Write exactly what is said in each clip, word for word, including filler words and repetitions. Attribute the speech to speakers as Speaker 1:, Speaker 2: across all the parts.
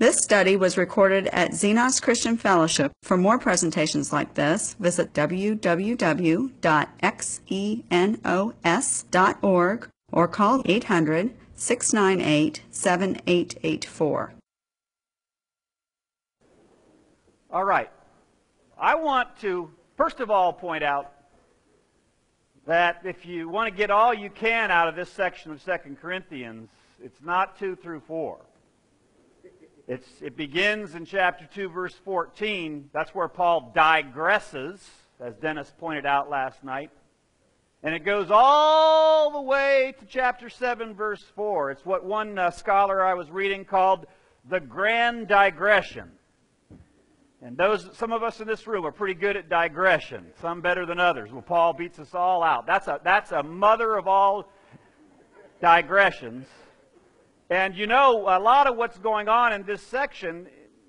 Speaker 1: This study was recorded at Xenos Christian Fellowship. For more presentations like this, visit w w w dot xenos dot org or call eight hundred, six nine eight, seven eight eight four.
Speaker 2: All right. I want to, first of all, point out that if you want to get all you can out of this section of Second Corinthians, it's not two through four. It's, it begins in chapter two, verse fourteen. That's where Paul digresses, as Dennis pointed out last night. And it goes all the way to chapter seven, verse four. It's what one uh, scholar I was reading called the grand digression. And those, some of us in this room are pretty good at digression, some better than others. Well, Paul beats us all out. That's a, that's a mother of all digressions. And you know, a lot of what's going on in this section,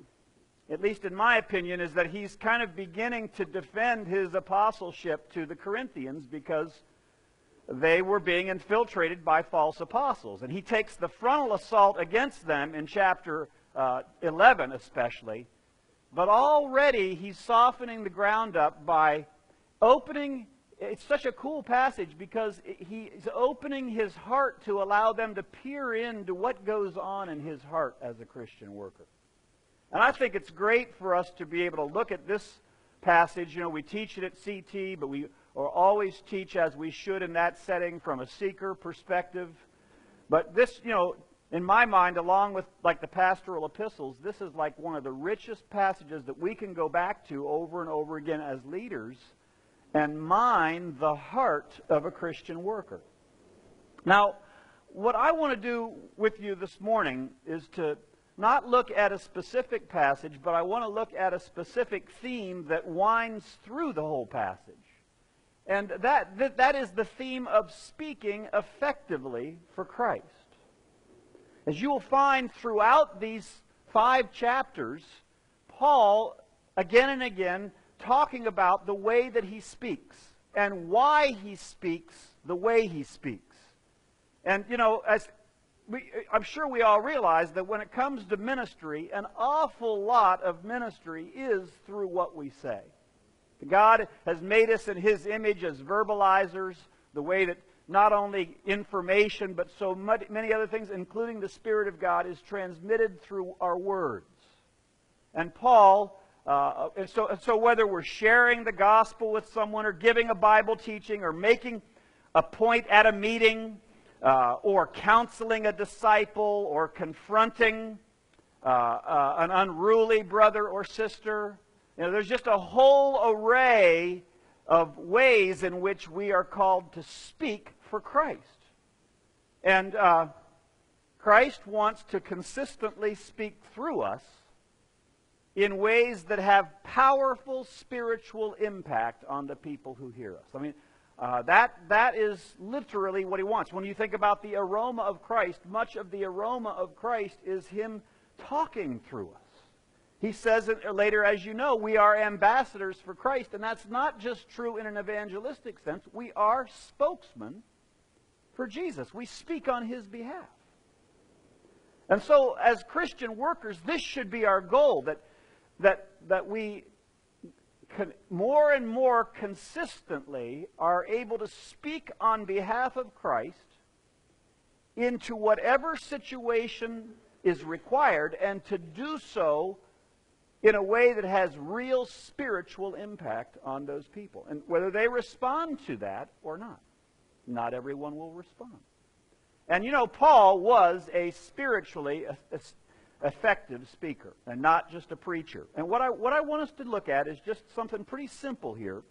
Speaker 2: at least in my opinion, is that he's kind of beginning to defend his apostleship to the Corinthians because they were being infiltrated by false apostles. And he takes the frontal assault against them in chapter uh, eleven especially. But already he's softening the ground up by opening. It's such a cool passage because he's opening his heart to allow them to peer into what goes on in his heart as a Christian worker. And I think it's great for us to be able to look at this passage. You know, we teach it at C T, but we or always teach as we should in that setting from a seeker perspective. But this, you know, in my mind, along with like the pastoral epistles, this is like one of the richest passages that we can go back to over and over again as leaders and mine the heart of a Christian worker. Now, what I want to do with you this morning is to not look at a specific passage, but I want to look at a specific theme that winds through the whole passage. And that, that, that is the theme of speaking effectively for Christ. As you will find throughout these five chapters, Paul, again and again, talking about the way that he speaks and why he speaks the way he speaks. And, you know, as we, I'm sure we all realize that when it comes to ministry, an awful lot of ministry is through what we say. God has made us in His image as verbalizers, the way that not only information, but so many other things, including the Spirit of God, is transmitted through our words. And Paul, uh, and so, and so whether we're sharing the gospel with someone, or giving a Bible teaching, or making a point at a meeting, uh, or counseling a disciple, or confronting uh, uh, an unruly brother or sister, you know, there's just a whole array of ways in which we are called to speak for Christ. And uh, Christ wants to consistently speak through us in ways that have powerful spiritual impact on the people who hear us. I mean, uh, that, that is literally what He wants. When you think about the aroma of Christ, much of the aroma of Christ is Him talking through us. He says later, as you know, we are ambassadors for Christ, and that's not just true in an evangelistic sense. We are spokesmen for Jesus. We speak on His behalf. And so, as Christian workers, this should be our goal, that, that, that we can more and more consistently are able to speak on behalf of Christ into whatever situation is required, and to do so in a way that has real spiritual impact on those people. And whether they respond to that or not. Not everyone will respond. And you know, Paul was a spiritually effective speaker, and not just a preacher. And what I, what I want us to look at is just something pretty simple here.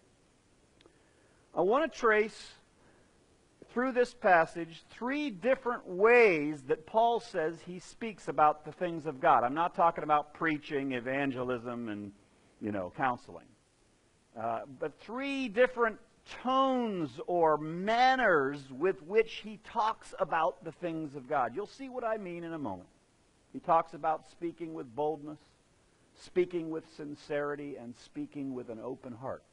Speaker 2: I want to trace through this passage three different ways that Paul says he speaks about the things of God. I'm not talking about preaching, evangelism, and, you know, counseling. Uh, but three different tones or manners with which he talks about the things of God. You'll see what I mean in a moment. He talks about speaking with boldness, speaking with sincerity, and speaking with an open heart.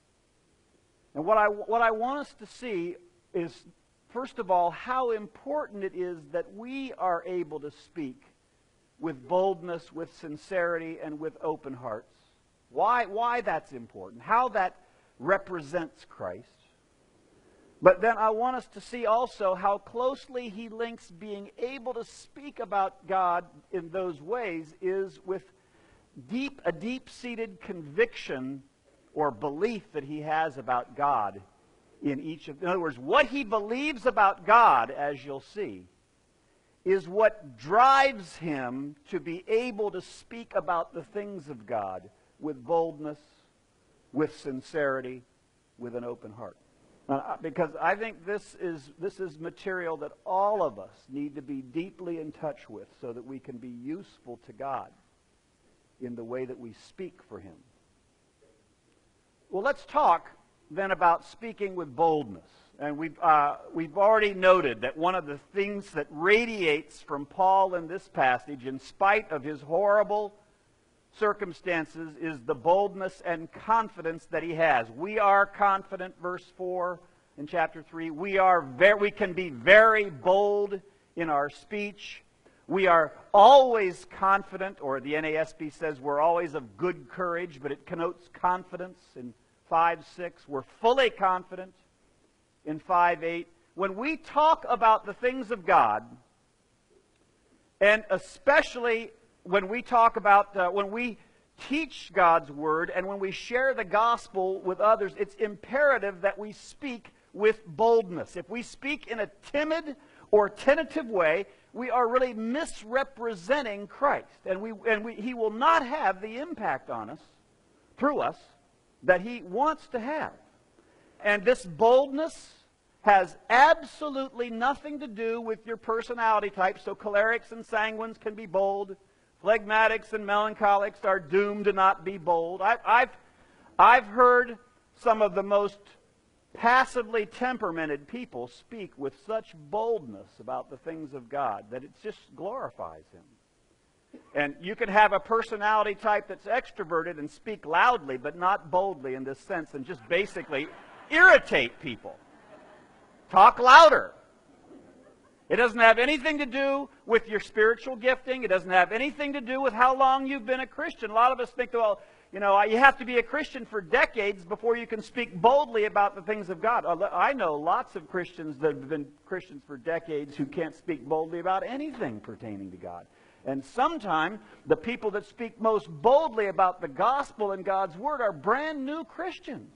Speaker 2: And what I, what I want us to see is, first of all, how important it is that we are able to speak with boldness, with sincerity, and with open hearts. Why, why that's important, how that represents Christ. But then I want us to see also how closely he links being able to speak about God in those ways is with deep, a deep-seated conviction or belief that he has about God in each of, in other words, what he believes about God, as you'll see, is what drives him to be able to speak about the things of God with boldness, with sincerity, with an open heart. Uh, because I think this is, this is material that all of us need to be deeply in touch with so that we can be useful to God in the way that we speak for him. Well, let's talk then about speaking with boldness. And we've, uh, we've already noted that one of the things that radiates from Paul in this passage, in spite of his horrible circumstances, is the boldness and confidence that he has. We are confident, verse four in chapter three. We, are very, we can be very bold in our speech. We are always confident, or the N A S B says we're always of good courage, but it connotes confidence in five six. We're fully confident in five eight. When we talk about the things of God, and especially when we talk about, uh, when we teach God's Word and when we share the gospel with others, it's imperative that we speak with boldness. If we speak in a timid or tentative way, we are really misrepresenting Christ. And, we, and we, he will not have the impact on us, through us, that he wants to have. And this boldness has absolutely nothing to do with your personality type. So cholerics and sanguines can be bold. Phlegmatics and melancholics are doomed to not be bold. I've, I've, I've heard some of the most passively temperamented people speak with such boldness about the things of God that it just glorifies him. And you can have a personality type that's extroverted and speak loudly but not boldly in this sense and just basically irritate people. Talk louder. It doesn't have anything to do with your spiritual gifting. It doesn't have anything to do with how long you've been a Christian. A lot of us think, well, you know, you have to be a Christian for decades before you can speak boldly about the things of God. I know lots of Christians that have been Christians for decades who can't speak boldly about anything pertaining to God. And sometimes the people that speak most boldly about the gospel and God's Word are brand new Christians.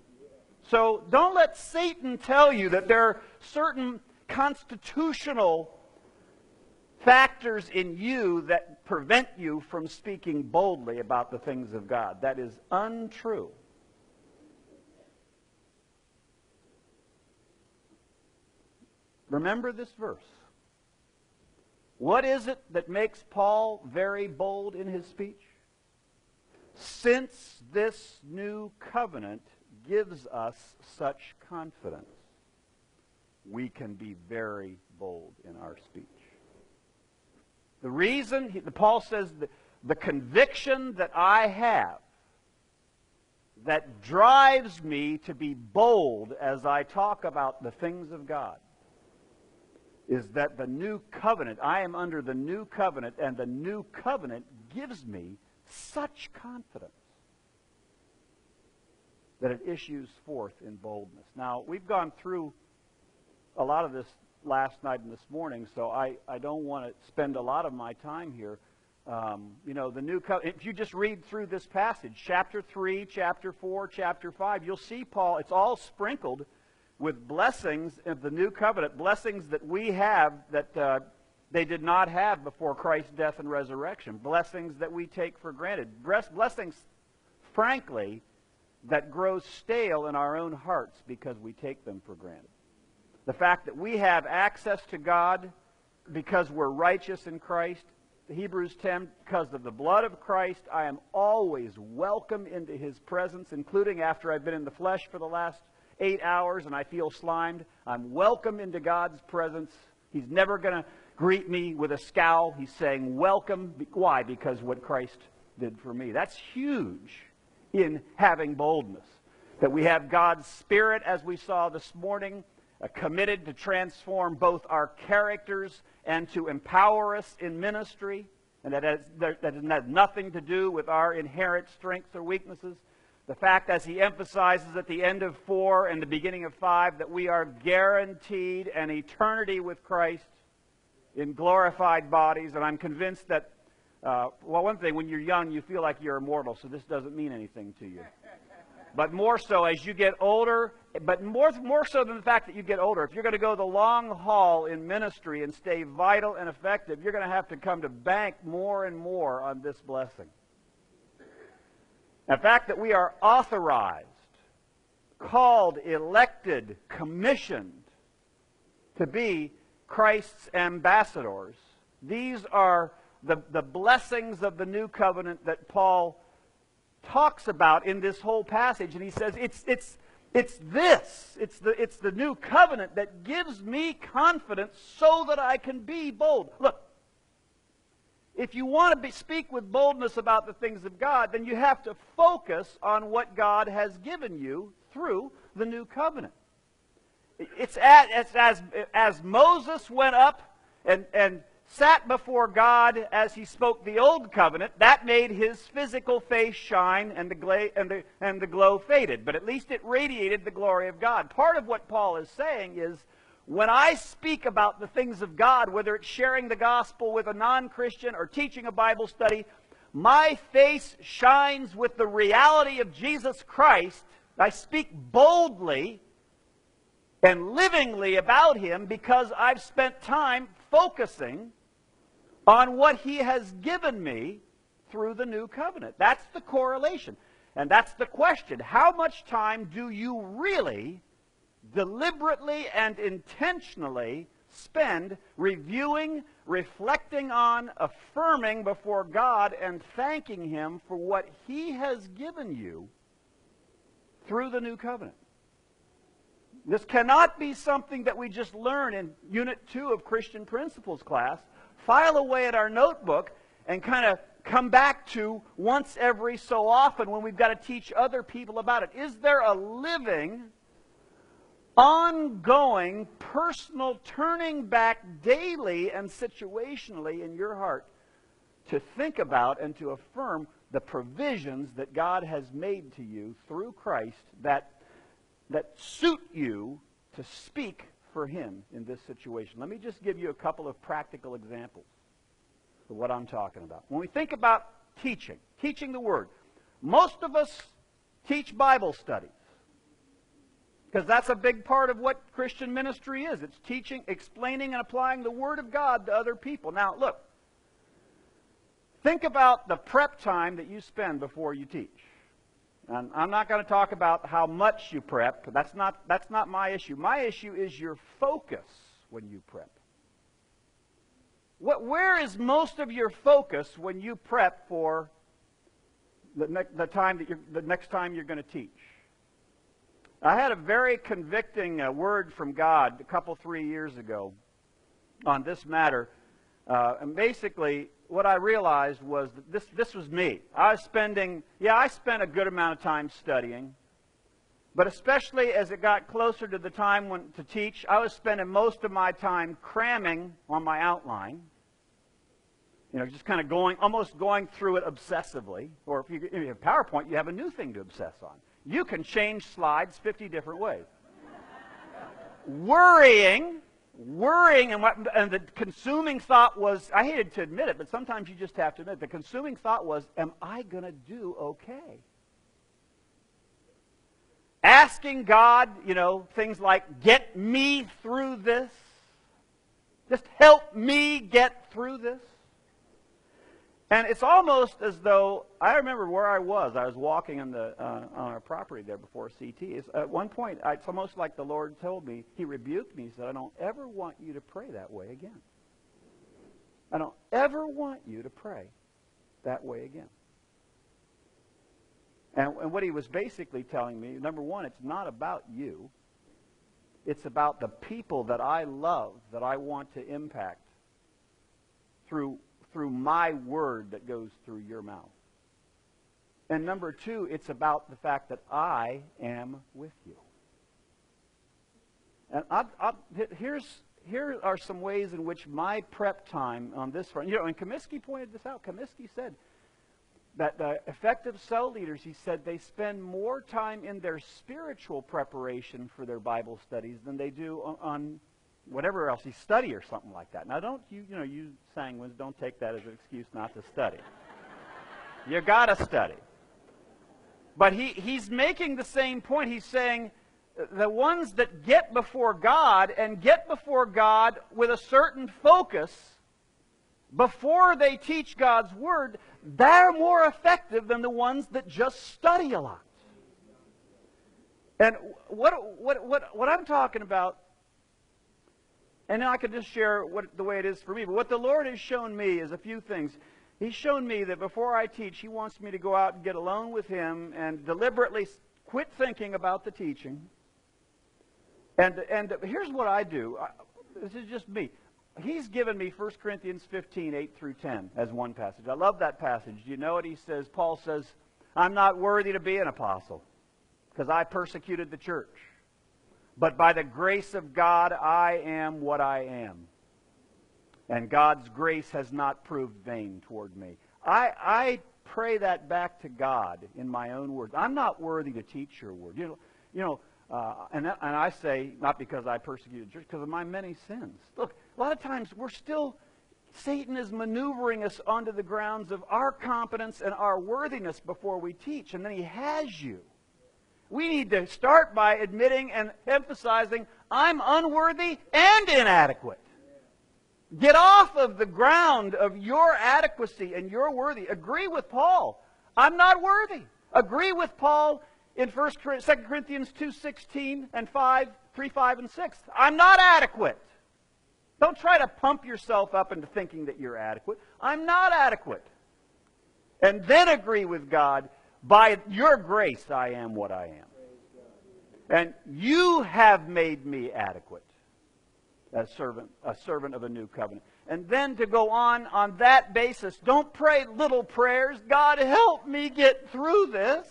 Speaker 2: So don't let Satan tell you that there are certain constitutional factors in you that prevent you from speaking boldly about the things of God. That is untrue. Remember this verse. What is it that makes Paul very bold in his speech? Since this new covenant gives us such confidence, we can be very bold in our speech. The reason, he, Paul says, the, the conviction that I have that drives me to be bold as I talk about the things of God is that the new covenant, I am under the new covenant, and the new covenant gives me such confidence that it issues forth in boldness. Now, we've gone through a lot of this last night and this morning, so I, I don't want to spend a lot of my time here. Um, you know, the new covenant, if you just read through this passage, chapter three, chapter four, chapter five, you'll see Paul, it's all sprinkled with blessings of the new covenant, blessings that we have that uh, they did not have before Christ's death and resurrection, blessings that we take for granted, blessings, frankly, that grow stale in our own hearts because we take them for granted. The fact that we have access to God because we're righteous in Christ. Hebrews ten, because of the blood of Christ, I am always welcome into His presence, including after I've been in the flesh for the last eight hours and I feel slimed. I'm welcome into God's presence. He's never going to greet me with a scowl. He's saying welcome. Why? Because what Christ did for me. That's huge in having boldness. That we have God's Spirit, as we saw this morning, uh, committed to transform both our characters and to empower us in ministry. and that has, that has nothing to do with our inherent strengths or weaknesses. The fact, as he emphasizes at the end of four and the beginning of five, that we are guaranteed an eternity with Christ in glorified bodies. And I'm convinced that, uh, well, one thing, when you're young, you feel like you're immortal, so this doesn't mean anything to you. But more so as you get older, but more, more so than the fact that you get older, if you're going to go the long haul in ministry and stay vital and effective, you're going to have to come to bank more and more on this blessing. The fact that we are authorized, called, elected, commissioned to be Christ's ambassadors, these are the, the blessings of the new covenant that Paul talks about in this whole passage. And he says, it's, it's, it's this, it's the, it's the new covenant that gives me confidence so that I can be bold. Look, if you want to be, speak with boldness about the things of God, then you have to focus on what God has given you through the new covenant. It's as, it's as, as Moses went up and, and sat before God as he spoke the old covenant, that made his physical face shine and the, gla- and, the, and the glow faded. But at least it radiated the glory of God. Part of what Paul is saying is, when I speak about the things of God, whether it's sharing the gospel with a non-Christian or teaching a Bible study, my face shines with the reality of Jesus Christ. I speak boldly and livingly about Him because I've spent time focusing on what He has given me through the new covenant. That's the correlation. And that's the question. How much time do you really deliberately and intentionally spend reviewing, reflecting on, affirming before God, and thanking Him for what He has given you through the new covenant? This cannot be something that we just learn in Unit two of Christian Principles class, file away at our notebook, and kind of come back to once every so often when we've got to teach other people about it. Is there a living, ongoing, personal turning back daily and situationally in your heart to think about and to affirm the provisions that God has made to you through Christ that, that suit you to speak for Him in this situation? Let me just give you a couple of practical examples of what I'm talking about. When we think about teaching, teaching the Word, most of us teach Bible studies, because that's a big part of what Christian ministry is. It's teaching, explaining, and applying the Word of God to other people. Now, look. Think about the prep time that you spend before you teach. And I'm not going to talk about how much you prep. That's not, that's not my issue. My issue is your focus when you prep. What, where is most of your focus when you prep for the, ne- the, time that you're, the next time you're going to teach? I had a very convicting uh, word from God a couple, three years ago on this matter. Uh, and basically, what I realized was that this, this was me. I was spending, yeah, I spent a good amount of time studying. But especially as it got closer to the time when to teach, I was spending most of my time cramming on my outline. You know, just kind of going, almost going through it obsessively. Or if you, if you have PowerPoint, you have a new thing to obsess on. You can change slides fifty different ways. Worrying, worrying, and, what, and the consuming thought was, I hated to admit it, but sometimes you just have to admit it, the consuming thought was, am I going to do okay? Asking God, you know, things like, get me through this. Just help me get through this. And it's almost as though, I remember where I was. I was walking on, the, uh, on our property there before C T. It's, at one point, I, it's almost like the Lord told me, He rebuked me. He said, I don't ever want you to pray that way again. I don't ever want you to pray that way again. And, and what He was basically telling me, number one, it's not about you. It's about the people that I love, that I want to impact through through my word that goes through your mouth. And number two, it's about the fact that I am with you. And I, I, here's, here are some ways in which my prep time on this front, you know, and Comiskey pointed this out. Comiskey said that the effective cell leaders, he said, they spend more time in their spiritual preparation for their Bible studies than they do on, on whatever else, you study or something like that. Now, don't you, you know, you sanguines, don't take that as an excuse not to study. You got to study. But he, he's making the same point. He's saying the ones that get before God and get before God with a certain focus before they teach God's Word, they're more effective than the ones that just study a lot. And what, what, what, what I'm talking about, and I could just share what, the way it is for me, but what the Lord has shown me is a few things. He's shown me that before I teach, He wants me to go out and get alone with Him and deliberately quit thinking about the teaching. And, and here's what I do. I, this is just me. He's given me First Corinthians fifteen, eight through ten as one passage. I love that passage. Do you know what he says? Paul says, I'm not worthy to be an apostle because I persecuted the church. But by the grace of God, I am what I am. And God's grace has not proved vain toward me. I, I pray that back to God in my own words. I'm not worthy to teach your word. You know, you know uh, and, and I say, not because I persecuted the church, because of my many sins. Look, a lot of times we're still, Satan is maneuvering us onto the grounds of our competence and our worthiness before we teach. And then he has you. We need to start by admitting and emphasizing, I'm unworthy and inadequate. Get off of the ground of your adequacy and your worthy. Agree with Paul. I'm not worthy. Agree with Paul in First, Second Corinthians two sixteen and five, three, five, and six. I'm not adequate. Don't try to pump yourself up into thinking that you're adequate. I'm not adequate. And then agree with God, by your grace I am what I am. And you have made me adequate. As servant, a servant of a new covenant. And then to go on on that basis, don't pray little prayers. God, help me get through this.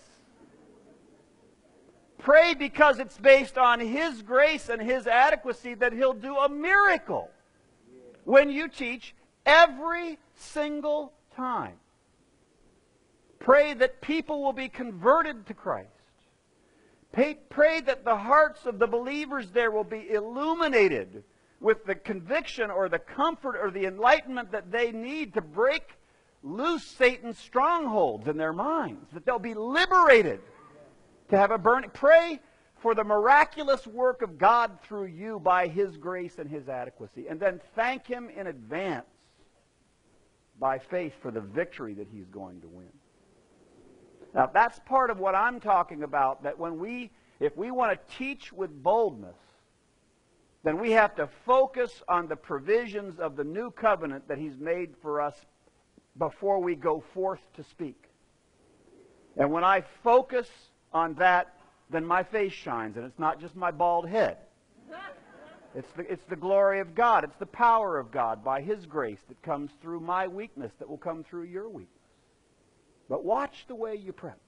Speaker 2: Pray because it's based on His grace and His adequacy that He'll do a miracle when you teach every single time. Pray that people will be converted to Christ. Pray, pray that the hearts of the believers there will be illuminated with the conviction or the comfort or the enlightenment that they need to break loose Satan's strongholds in their minds. That they'll be liberated to have a burning. Pray for the miraculous work of God through you by His grace and His adequacy. And then thank Him in advance by faith for the victory that He's going to win. Now that's part of what I'm talking about, that when we, if we want to teach with boldness, then we have to focus on the provisions of the new covenant that He's made for us before we go forth to speak. And when I focus on that, then my face shines, and it's not just my bald head. It's the, it's the glory of God. It's the power of God by His grace that comes through my weakness that will come through your weakness. But watch the way you pray.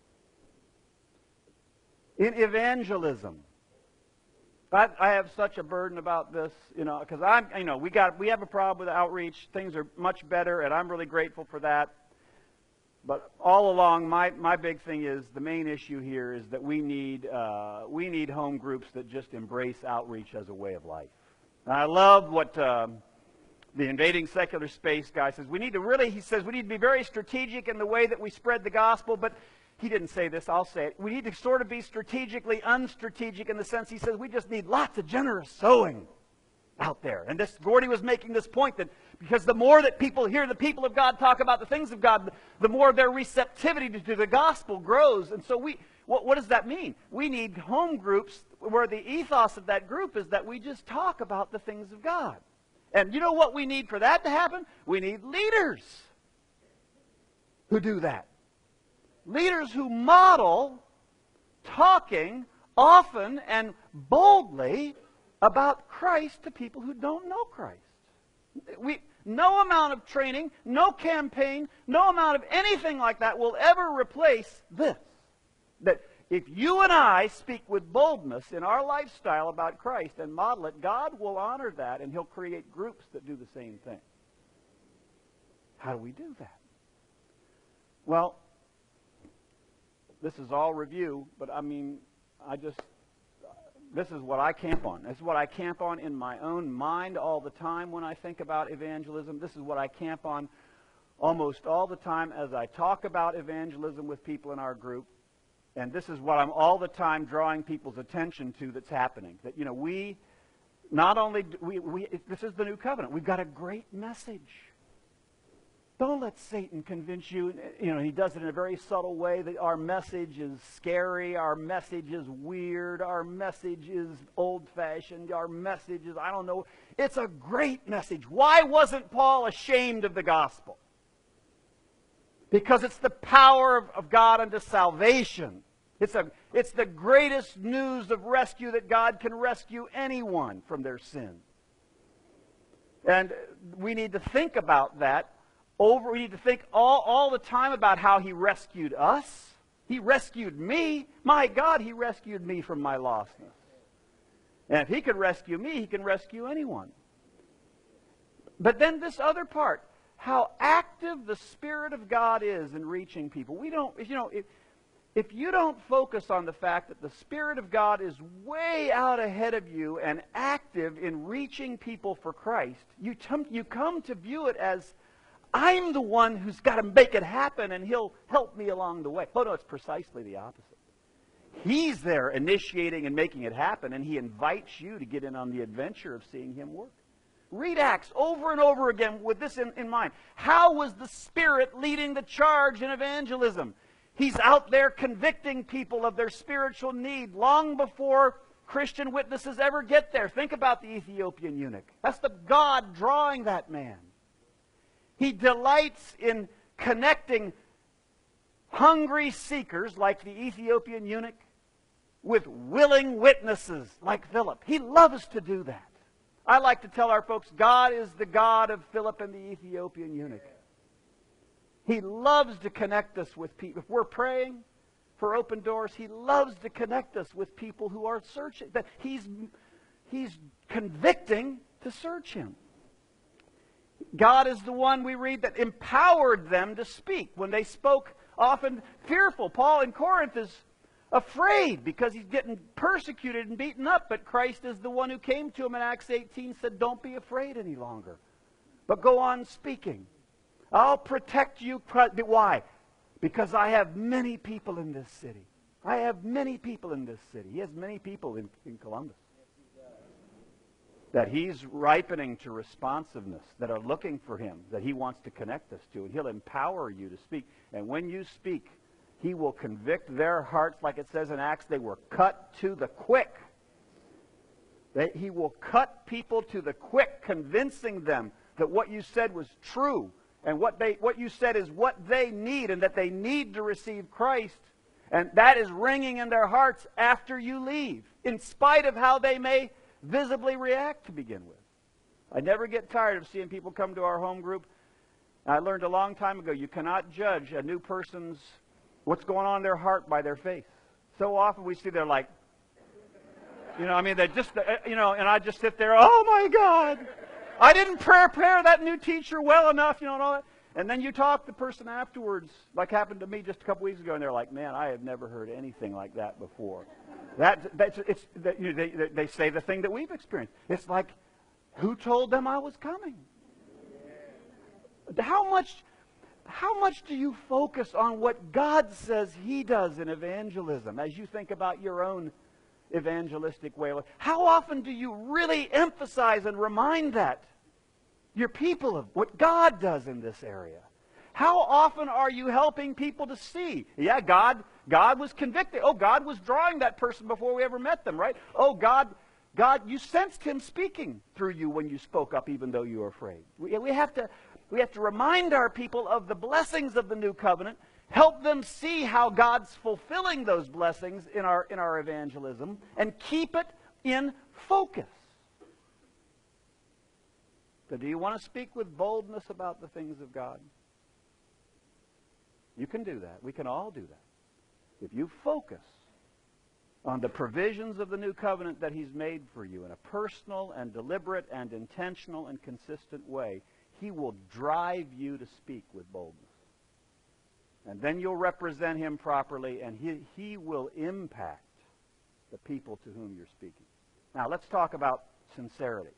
Speaker 2: In evangelism, I, I have such a burden about this, you know, because I'm, you know, we got, we have a problem with outreach. Things are much better, and I'm really grateful for that. But all along, my, my big thing is, the main issue here is that we need, uh, we need home groups that just embrace outreach as a way of life. And I love what um, the Invading Secular Space guy says. We need to really, he says, we need to be very strategic in the way that we spread the gospel, but he didn't say this, I'll say it. We need to sort of be strategically unstrategic in the sense, he says, we just need lots of generous sowing out there. And this, Gordy was making this point that because the more that people hear the people of God talk about the things of God, the more their receptivity to the gospel grows. And so we, what, what does that mean? We need home groups where the ethos of that group is that we just talk about the things of God. And you know what we need for that to happen? We need leaders who do that. Leaders who model talking often and boldly about Christ to people who don't know Christ. We, no amount of training, no campaign, no amount of anything like that will ever replace this. That if you and I speak with boldness in our lifestyle about Christ and model it, God will honor that, and He'll create groups that do the same thing. How do we do that? Well, this is all review, but I mean, I just, this is what I camp on. This is what I camp on in my own mind all the time when I think about evangelism. This is what I camp on almost all the time as I talk about evangelism with people in our group. And this is what I'm all the time drawing people's attention to that's happening. That, you know, we not only, we, we this is the new covenant. We've got a great message. Don't let Satan convince you, you know, he does it in a very subtle way, that our message is scary, our message is weird, our message is old-fashioned, our message is, I don't know. It's a great message. Why wasn't Paul ashamed of the gospel? Because it's the power of, of God unto salvation. It's, a, it's the greatest news of rescue that God can rescue anyone from their sin. And we need to think about that. Over, we need to think all, all the time about how He rescued us. He rescued me. My God, He rescued me from my lostness. And if He could rescue me, He can rescue anyone. But then this other part, how active the Spirit of God is in reaching people. We don't, you know, if, if you don't focus on the fact that the Spirit of God is way out ahead of you and active in reaching people for Christ, you, t- you come to view it as, I'm the one who's got to make it happen, and He'll help me along the way. Oh, no, it's precisely the opposite. He's there initiating and making it happen, and He invites you to get in on the adventure of seeing Him work. Read Acts over and over again with this in, in mind. How was the Spirit leading the charge in evangelism? He's out there convicting people of their spiritual need long before Christian witnesses ever get there. Think about the Ethiopian eunuch. That's the God drawing that man. He delights in connecting hungry seekers like the Ethiopian eunuch with willing witnesses like Philip. He loves to do that. I like to tell our folks, God is the God of Philip and the Ethiopian eunuch. He loves to connect us with people. If we're praying for open doors, He loves to connect us with people who are searching. That He's, he's convicting to search Him. God is the one, we read, that empowered them to speak. When they spoke, often fearful. Paul in Corinth is afraid because he's getting persecuted and beaten up. But Christ is the one who came to him in Acts eighteen, said, don't be afraid any longer, but go on speaking. I'll protect you. Why? Because I have many people in this city. I have many people in this city. He has many people in, in Columbus that He's ripening to responsiveness, that are looking for Him, that He wants to connect us to. And He'll empower you to speak. And when you speak, He will convict their hearts, like it says in Acts, they were cut to the quick. They, he will cut people to the quick, convincing them that what you said was true, and what they what you said is what they need, and that they need to receive Christ. And that is ringing in their hearts after you leave, in spite of how they may visibly react to begin with. I never get tired of seeing people come to our home group. I learned a long time ago, you cannot judge a new person's, what's going on in their heart by their face. So often we see they're like, you know, I mean, they just, you know, and I just sit there, oh my God, I didn't prepare that new teacher well enough, you know, and all that. And then you talk to the person afterwards, like happened to me just a couple weeks ago, and they're like, man, I have never heard anything like that before. That, that's, it's, that, you know, they, they say the thing that we've experienced. It's like, who told them I was coming? How much, how much do you focus on what God says He does in evangelism as you think about your own evangelistic way? How often do you really emphasize and remind that your people of what God does in this area? How often are you helping people to see? Yeah, God, God was convicting. Oh, God was drawing that person before we ever met them, right? Oh, God, God, you sensed Him speaking through you when you spoke up, even though you were afraid. We, we have to, we have to remind our people of the blessings of the new covenant, help them see how God's fulfilling those blessings in our in our evangelism, and keep it in focus. So do you want to speak with boldness about the things of God? You can do that. We can all do that. If you focus on the provisions of the new covenant that he's made for you in a personal and deliberate and intentional and consistent way, he will drive you to speak with boldness. And then you'll represent him properly, and he, he will impact the people to whom you're speaking. Now, let's talk about sincerity.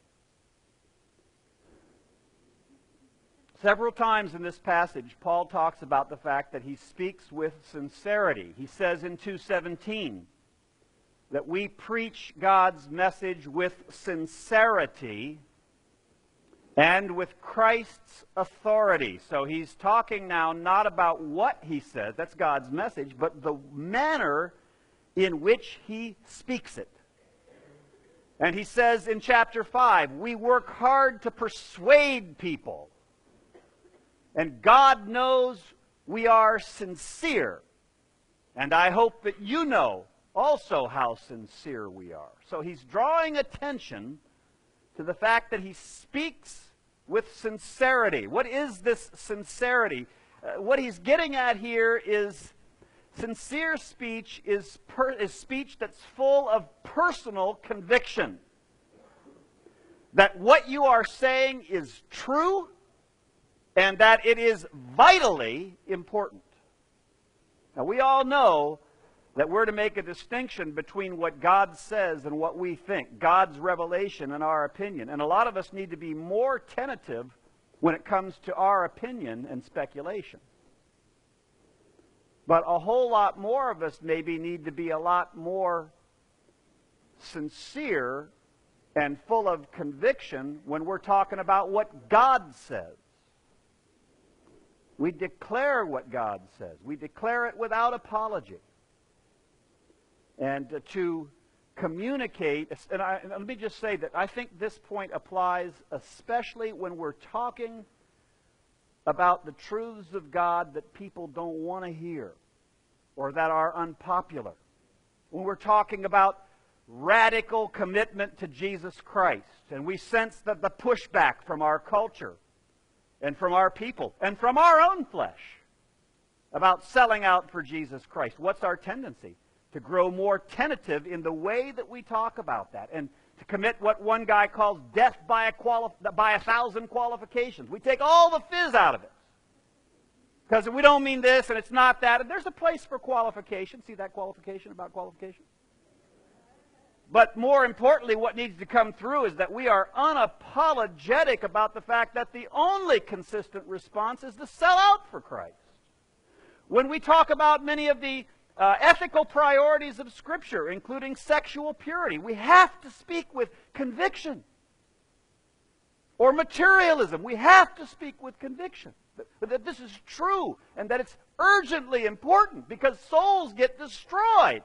Speaker 2: Several times in this passage, Paul talks about the fact that he speaks with sincerity. He says in two seventeen that we preach God's message with sincerity and with Christ's authority. So he's talking now not about what he says, that's God's message, but the manner in which he speaks it. And he says in chapter five, we work hard to persuade people. And God knows we are sincere. And I hope that you know also how sincere we are. So he's drawing attention to the fact that he speaks with sincerity. What is this sincerity? Uh, what he's getting at here is sincere speech is, per, is speech that's full of personal conviction. That what you are saying is true and that it is vitally important. Now, we all know that we're to make a distinction between what God says and what we think, God's revelation and our opinion. And a lot of us need to be more tentative when it comes to our opinion and speculation. But a whole lot more of us maybe need to be a lot more sincere and full of conviction when we're talking about what God says. We declare what God says. We declare it without apology. And uh, to communicate, and, I, and let me just say that I think this point applies especially when we're talking about the truths of God that people don't want to hear or that are unpopular. When we're talking about radical commitment to Jesus Christ, and we sense that the pushback from our culture and from our people and from our own flesh about selling out for Jesus Christ, what's our tendency? To grow more tentative in the way that we talk about that, and to commit what one guy calls death by a, quali- by a thousand qualifications. We take all the fizz out of it. Because we don't mean this, and it's not that. And there's a place for qualification. See that qualification about qualification? But more importantly, what needs to come through is that we are unapologetic about the fact that the only consistent response is to sell out for Christ. When we talk about many of the Uh, ethical priorities of Scripture, including sexual purity, we have to speak with conviction. Or materialism, we have to speak with conviction. That, that this is true and that it's urgently important because souls get destroyed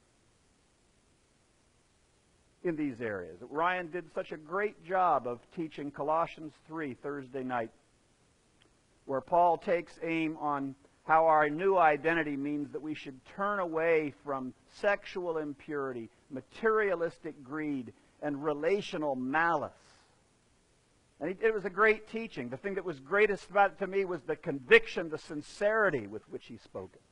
Speaker 2: in these areas. Ryan did such a great job of teaching Colossians three Thursday night, where Paul takes aim on how our new identity means that we should turn away from sexual impurity, materialistic greed, and relational malice. And it was a great teaching. The thing that was greatest about it to me was the conviction, the sincerity with which he spoke it.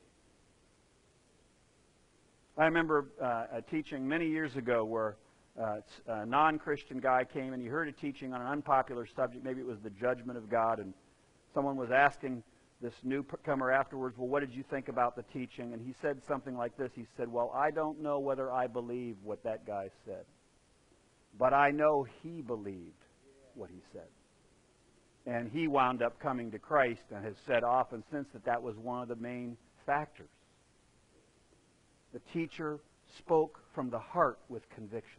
Speaker 2: I remember uh, a teaching many years ago where uh, a non-Christian guy came and he heard a teaching on an unpopular subject. Maybe it was the judgment of God, and someone was asking this newcomer afterwards, well, what did you think about the teaching? And he said something like this. He said, well, I don't know whether I believe what that guy said, but I know he believed what he said. And he wound up coming to Christ and has said often since that that was one of the main factors. The teacher spoke from the heart with conviction.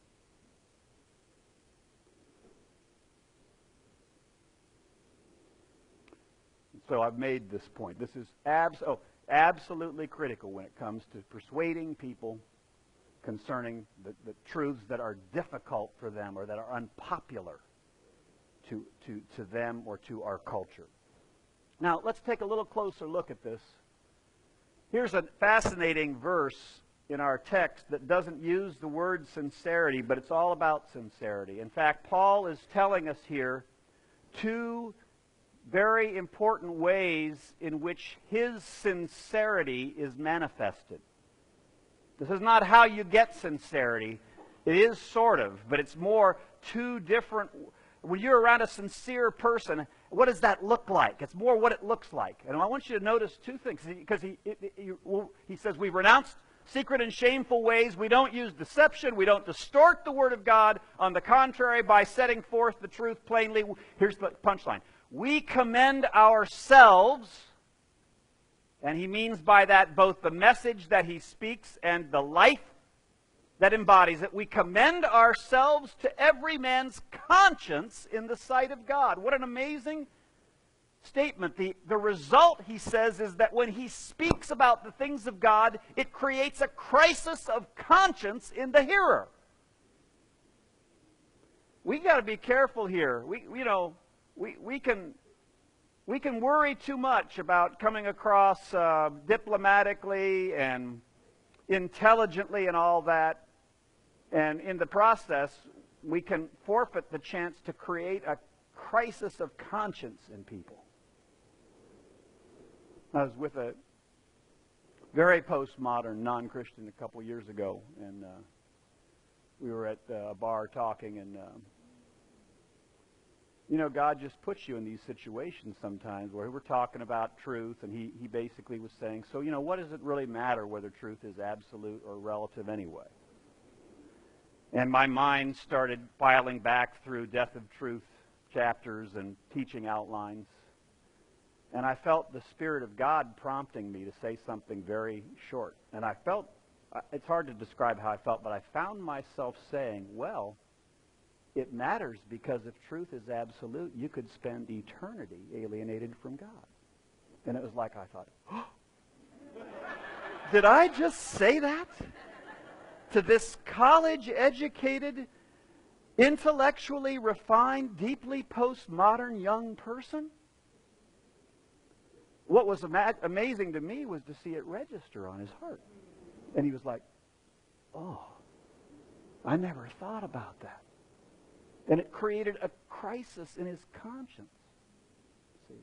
Speaker 2: So I've made this point. This is abs- oh, absolutely critical when it comes to persuading people concerning the, the truths that are difficult for them or that are unpopular to, to, to them or to our culture. Now, let's take a little closer look at this. Here's a fascinating verse in our text that doesn't use the word sincerity, but it's all about sincerity. In fact, Paul is telling us here two very important ways in which his sincerity is manifested. This is not how you get sincerity. It is sort of, but it's more two different. When you're around a sincere person, what does that look like? It's more what it looks like. And I want you to notice two things, because he, he, he says we've renounced secret and shameful ways. We don't use deception. We don't distort the Word of God. On the contrary, by setting forth the truth plainly, here's the punchline. We commend ourselves, and he means by that both the message that he speaks and the life that embodies it. We commend ourselves to every man's conscience in the sight of God. What an amazing statement. The, the result, he says, is that when he speaks about the things of God, it creates a crisis of conscience in the hearer. We got to be careful here. We, you know, we, we can we can worry too much about coming across uh, diplomatically and intelligently and all that. And in the process, we can forfeit the chance to create a crisis of conscience in people. I was with a very postmodern non-Christian a couple years ago, and uh, we were at uh, a bar talking, and uh, you know, God just puts you in these situations sometimes where we're talking about truth, and he, he basically was saying, so, you know, what does it really matter whether truth is absolute or relative anyway? And my mind started filing back through Death of Truth chapters and teaching outlines. And I felt the Spirit of God prompting me to say something very short. And I felt, it's hard to describe how I felt, but I found myself saying, well, it matters because if truth is absolute, you could spend eternity alienated from God. And it was like I thought, oh, did I just say that? To this college-educated, intellectually refined, deeply postmodern young person? What was ama- amazing to me was to see it register on his heart. And he was like, oh, I never thought about that. And it created a crisis in his conscience. See?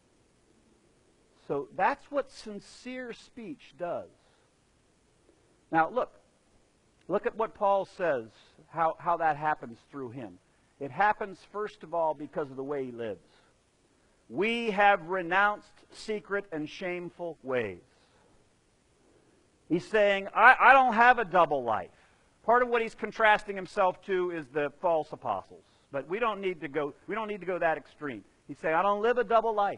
Speaker 2: So that's what sincere speech does. Now, look. Look at what Paul says, how, how that happens through him. It happens, first of all, because of the way he lives. We have renounced secret and shameful ways. He's saying, I, I don't have a double life. Part of what he's contrasting himself to is the false apostles. But we don't need to go, we don't need to go that extreme. He's saying, I don't live a double life.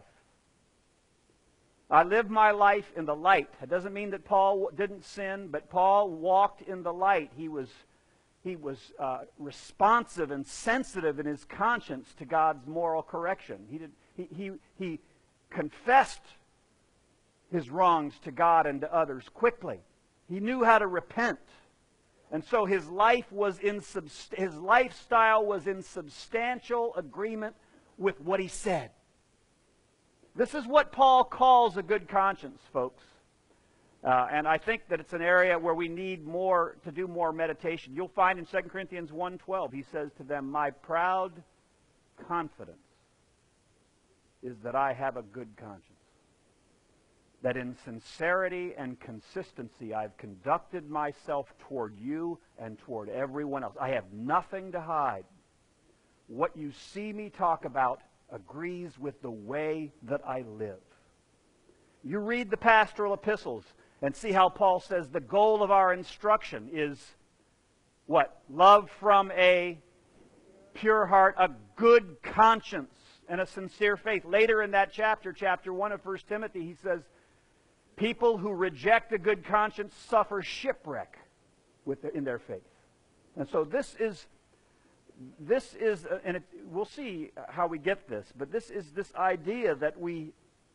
Speaker 2: I live my life in the light. It doesn't mean that Paul didn't sin, but Paul walked in the light. He was, he was uh, responsive and sensitive in his conscience to God's moral correction. He, did, he, he, he confessed his wrongs to God and to others quickly. He knew how to repent. And so his life was in subst- his lifestyle was in substantial agreement with what he said. This is what Paul calls a good conscience, folks. Uh, and I think that it's an area where we need more to do more meditation. You'll find in Second Corinthians one twelve, he says to them, my proud confidence is that I have a good conscience. That in sincerity and consistency I've conducted myself toward you and toward everyone else. I have nothing to hide. What you see me talk about agrees with the way that I live. You read the pastoral epistles and see how Paul says the goal of our instruction is what? Love from a pure heart, a good conscience, and a sincere faith. Later in that chapter, chapter one of First Timothy, he says, people who reject a good conscience suffer shipwreck with their, in their faith. And so this is This is, and it, we'll see how we get this, but this is this idea that we,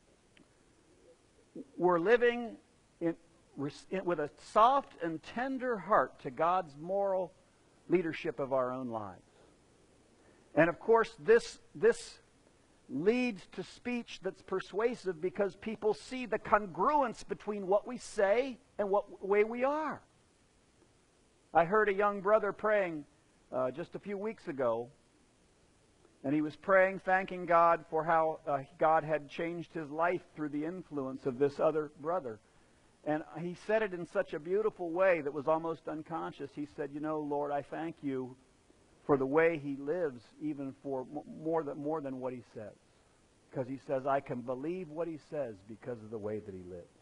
Speaker 2: we're living in, in, with a soft and tender heart to God's moral leadership of our own lives. And of course, this, this leads to speech that's persuasive because people see the congruence between what we say and what way we are. I heard a young brother praying Uh, just a few weeks ago, and he was praying, thanking God for how uh, God had changed his life through the influence of this other brother. And he said it in such a beautiful way that was almost unconscious. He said, you know, Lord, I thank you for the way he lives, even for more than, more than what he says. Because he says, I can believe what he says because of the way that he lives.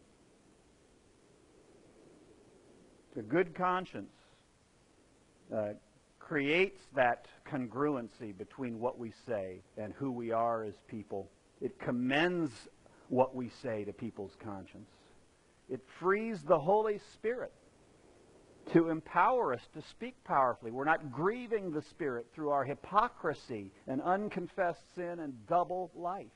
Speaker 2: A good conscience uh, creates that congruency between what we say and who we are as people. It commends what we say to people's conscience. It frees the Holy Spirit to empower us to speak powerfully. We're not grieving the Spirit through our hypocrisy and unconfessed sin and double life.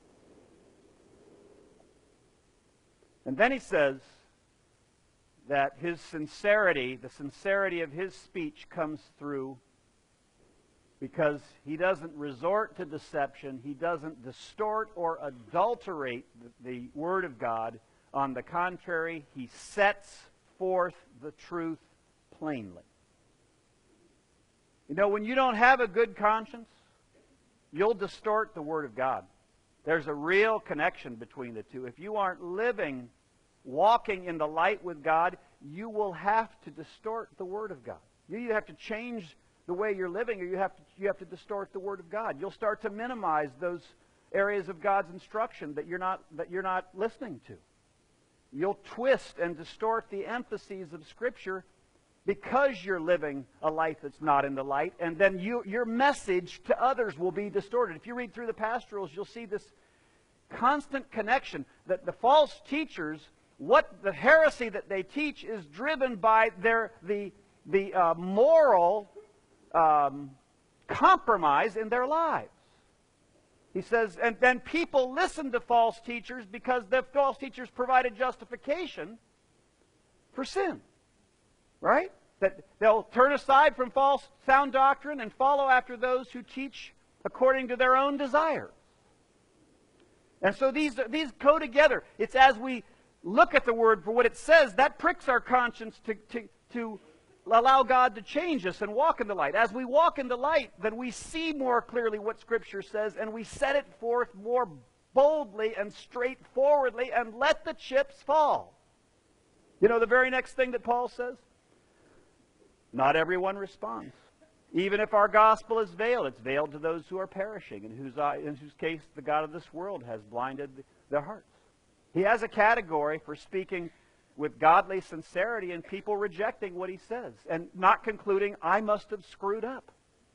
Speaker 2: And then he says that his sincerity, the sincerity of his speech comes through because he doesn't resort to deception. He doesn't distort or adulterate the, the Word of God. On the contrary, he sets forth the truth plainly. You know, when you don't have a good conscience, you'll distort the Word of God. There's a real connection between the two. If you aren't living, walking in the light with God, you will have to distort the Word of God. You either have to change the way you're living, or you have to, you have to distort the Word of God. You'll start to minimize those areas of God's instruction that you're not, that you're not listening to. You'll twist and distort the emphases of Scripture because you're living a life that's not in the light, and then you, your message to others will be distorted. If you read through the pastorals, you'll see this constant connection that the false teachers, what the heresy that they teach is driven by their the the uh, moral um, compromise in their lives. He says, and then people listen to false teachers because the false teachers provide a justification for sin. Right? That they'll turn aside from false sound doctrine and follow after those who teach according to their own desires. And so these, these go together. It's as we look at the Word for what it says, that pricks our conscience to, to, to allow God to change us and walk in the light. As we walk in the light, then we see more clearly what Scripture says, and we set it forth more boldly and straightforwardly and let the chips fall. You know the very next thing that Paul says? Not everyone responds. Even if our gospel is veiled, it's veiled to those who are perishing, in whose, in whose case the God of this world has blinded their hearts. He has a category for speaking with godly sincerity and people rejecting what he says and not concluding, I must have screwed up.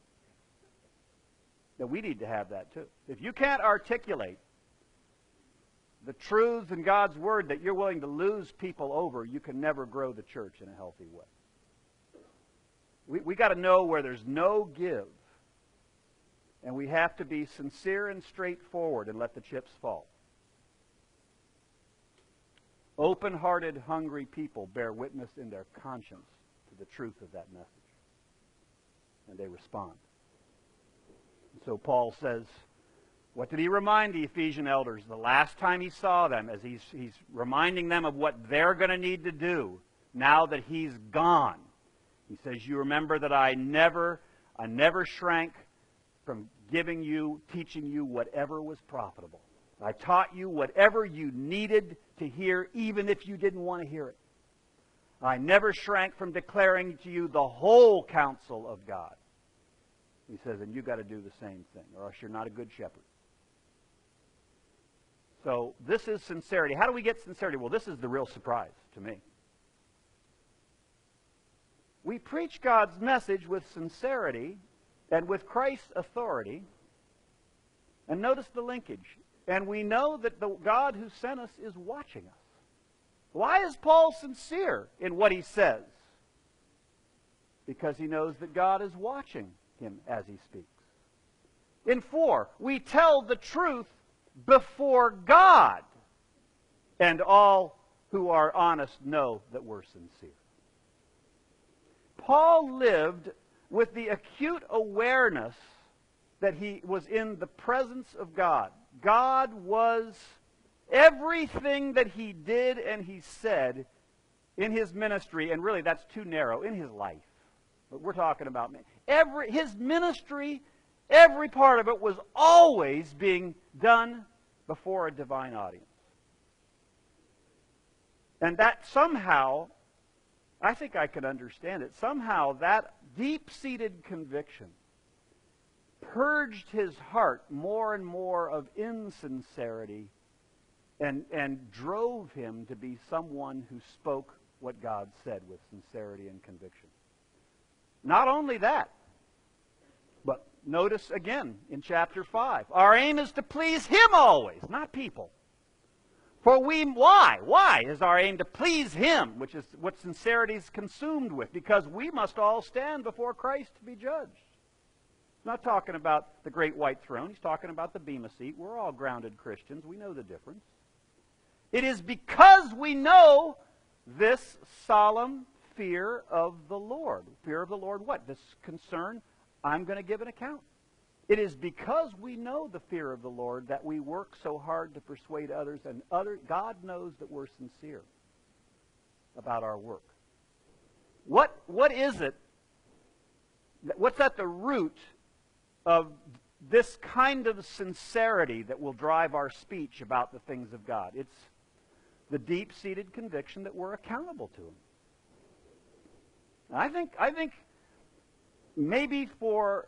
Speaker 2: Now, we need to have that too. If you can't articulate the truths in God's Word that you're willing to lose people over, you can never grow the church in a healthy way. We, we got to know where there's no give. And we have to be sincere and straightforward and let the chips fall. Open-hearted, hungry people bear witness in their conscience to the truth of that message. And they respond. And so Paul says, what did he remind the Ephesian elders the last time he saw them? As he's, he's reminding them of what they're going to need to do now that he's gone. He says, you remember that I never, I never shrank from giving you, teaching you whatever was profitable. I taught you whatever you needed to hear, even if you didn't want to hear it. I never shrank from declaring to you the whole counsel of God. He says, and you've got to do the same thing, or else you're not a good shepherd. So this is sincerity. How do we get sincerity? Well, this is the real surprise to me. We preach God's message with sincerity and with Christ's authority. And notice the linkage. And we know that the God who sent us is watching us. Why is Paul sincere in what he says? Because he knows that God is watching him as he speaks. In four, we tell the truth before God, and all who are honest know that we're sincere. Paul lived with the acute awareness that he was in the presence of God. God was everything that he did and he said in his ministry, and really that's too narrow, in his life. But we're talking about every his ministry, every part of it was always being done before a divine audience. And that somehow, I think I can understand it, somehow that deep-seated conviction purged his heart more and more of insincerity and, and drove him to be someone who spoke what God said with sincerity and conviction. Not only that, but notice again in chapter five, our aim is to please him always, not people. For we, why? Why is our aim to please him, which is what sincerity is consumed with? Because we must all stand before Christ to be judged. He's not talking about the great white throne. He's talking about the bema seat. We're all grounded Christians. We know the difference. It is because we know this solemn fear of the Lord. Fear of the Lord what? This concern, I'm going to give an account. It is because we know the fear of the Lord that we work so hard to persuade others, and other, God knows that we're sincere about our work. What, what is it, what's at the root of this kind of sincerity that will drive our speech about the things of God? It's the deep-seated conviction that we're accountable to him. I think, I think maybe for,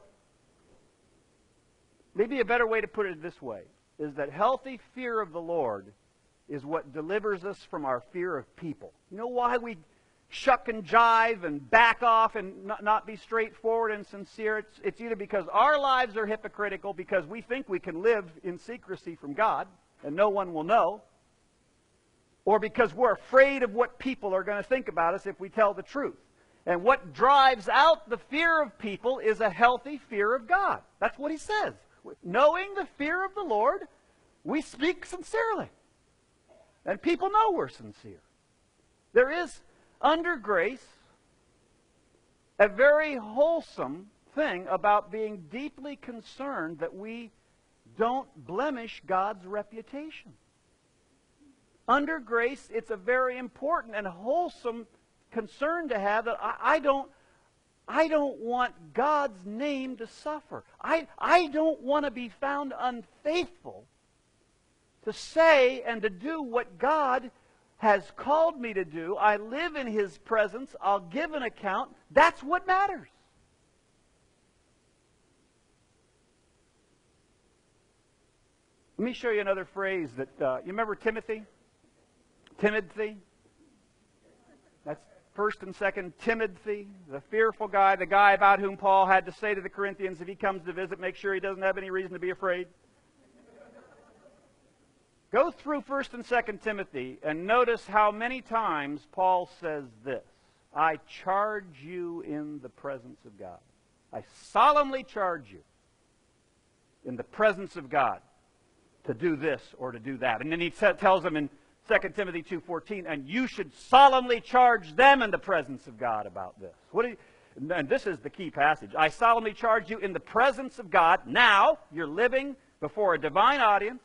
Speaker 2: maybe a better way to put it this way, is that healthy fear of the Lord is what delivers us from our fear of people. You know why we shuck and jive and back off and not, not be straightforward and sincere? It's, it's either because our lives are hypocritical, because we think we can live in secrecy from God and no one will know, or because we're afraid of what people are going to think about us if we tell the truth. And what drives out the fear of people is a healthy fear of God. That's what he says. Knowing the fear of the Lord, we speak sincerely. And people know we're sincere. There is, under grace, a very wholesome thing about being deeply concerned that we don't blemish God's reputation. Under grace, it's a very important and wholesome concern to have that I, I don't I don't want God's name to suffer. I, I don't want to be found unfaithful to say and to do what God has called me to do. I live in his presence. I'll give an account. That's what matters. Let me show you another phrase that, uh, you remember Timothy? Timothy? That's First and Second Timothy, the fearful guy, the guy about whom Paul had to say to the Corinthians, if he comes to visit, make sure he doesn't have any reason to be afraid. Go through First and Second Timothy and notice how many times Paul says this: I charge you in the presence of God. I solemnly charge you in the presence of God to do this or to do that. And then he tells them in Second Timothy two fourteen, and you should solemnly charge them in the presence of God about this. What do you, and this is the key passage. I solemnly charge you in the presence of God. Now, you're living before a divine audience,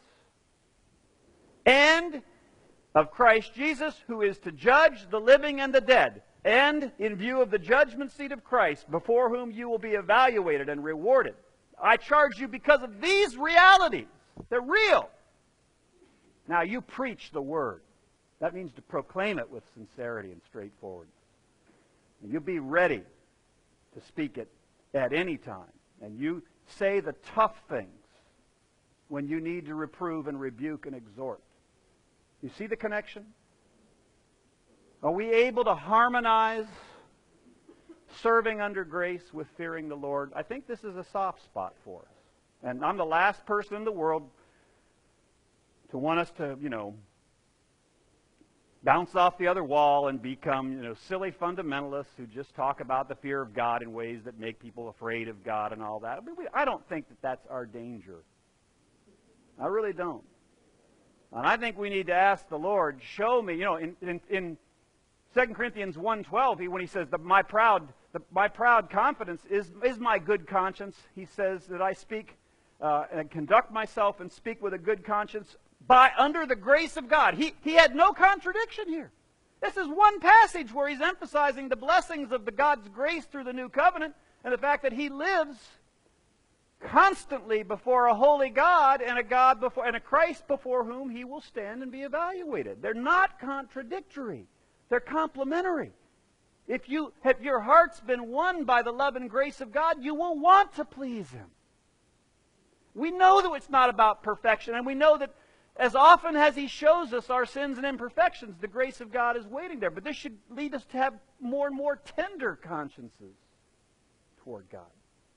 Speaker 2: and of Christ Jesus, who is to judge the living and the dead, and in view of the judgment seat of Christ, before whom you will be evaluated and rewarded. I charge you because of these realities. They're real. Now, you preach the word. That means to proclaim it with sincerity and straightforwardness. And you be ready to speak it at any time. And you say the tough things when you need to reprove and rebuke and exhort. You see the connection? Are we able to harmonize serving under grace with fearing the Lord? I think this is a soft spot for us. And I'm the last person in the world to want us to, you know, bounce off the other wall and become, you know, silly fundamentalists who just talk about the fear of God in ways that make people afraid of God and all that. I mean, we, I don't think that that's our danger. I really don't. And I think we need to ask the Lord, show me, you know, in, in, in Second Corinthians one twelve, he, when he says, the, my proud the, my proud confidence is, is my good conscience, he says that I speak uh, and conduct myself and speak with a good conscience by under the grace of God. He, he had no contradiction here. This is one passage where he's emphasizing the blessings of the God's grace through the new covenant and the fact that he lives constantly before a holy God and a God before and a Christ before whom he will stand and be evaluated. They're not contradictory. They're complementary. If you have your heart's been won by the love and grace of God, you will want to please him. We know that it's not about perfection, and we know that as often as he shows us our sins and imperfections, the grace of God is waiting there. But this should lead us to have more and more tender consciences toward God.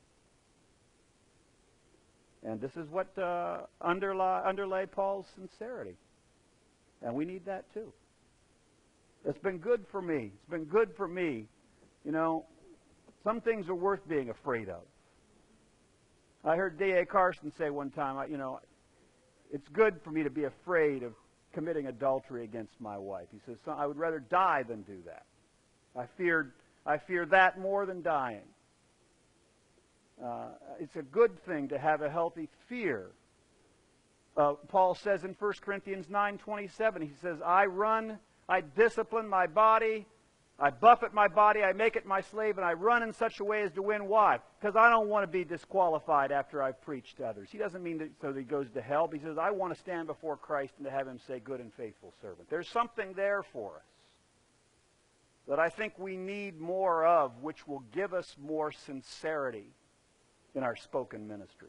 Speaker 2: And this is what uh, underlie, underlay Paul's sincerity. And we need that too. It's been good for me. It's been good for me. You know, some things are worth being afraid of. I heard D A Carson say one time, you know, it's good for me to be afraid of committing adultery against my wife. He says, I would rather die than do that. I feared, I fear that more than dying. Uh, it's a good thing to have a healthy fear. Uh, Paul says in First Corinthians nine twenty-seven, he says, I run, I discipline my body, I buffet my body, I make it my slave, and I run in such a way as to win. Why? Because I don't want to be disqualified after I've preached to others. He doesn't mean that so that he goes to hell, but he says, I want to stand before Christ and to have him say, good and faithful servant. There's something there for us that I think we need more of, which will give us more sincerity in our spoken ministries.